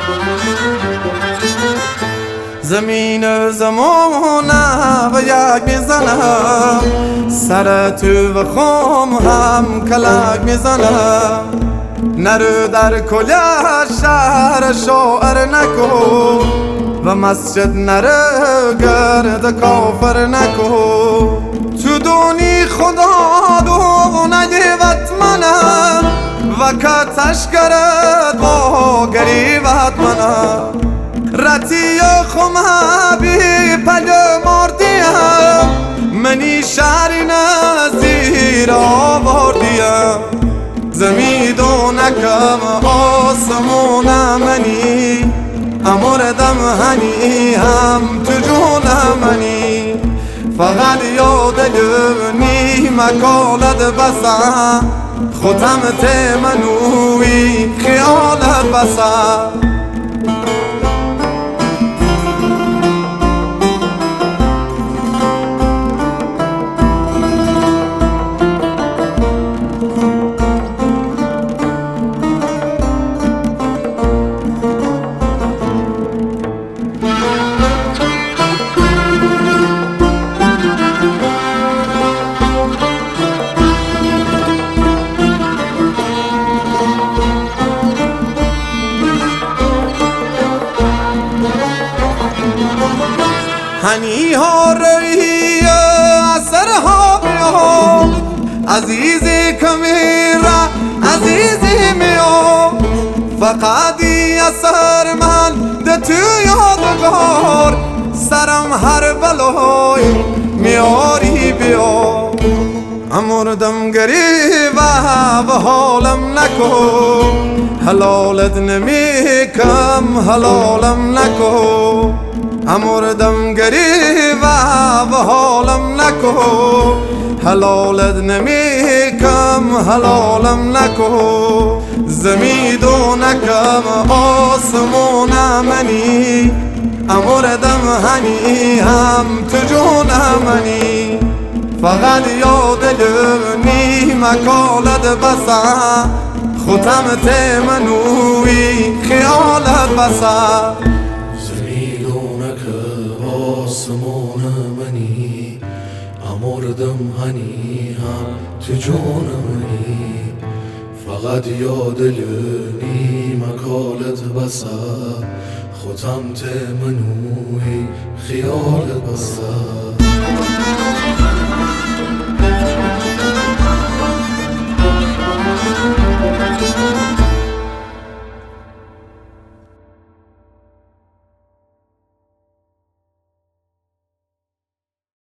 زمین و زمانه و یک میزنم، سر تو و خم هم کلک میزنم. نرو در کل شهر شاعر نکن و مسجد نرو گرد کافر نکن. تو دونی خدا دونه وطمنم و کتش گرد با گریبت منم. رتی خمه بی پل مردیم، منی شهری نزدیر آوردیم. زمیدونکم آسمون منی، امردم هنی هم تو جون منی. فقط یاد لبنی مکالت بسن، خودم تمنوی خیالت بسن. هنی ها روی اثر ها بیام، عزیزی کمیره عزیزی میام. فقط اثر من ده تو یادگار، سرم هر بلای میاری بیا. امردم گریبه و حالم نکن، حلالت نمیکم حلالم نکن. امردم گریبه و حالم نکن، حلالت نمیکم حلالم نکن. زمیدونکم آسمون منی، امردم هنی هم تو جون منی. فقط یاد لبنی مکالت بسن، خودم تمنوی خیالت بسن. آسمان منی، امردم هنی هم تو جون منی. فقط یاد لبنی مکالت بسن، خودم تمنوی خیالت بسن.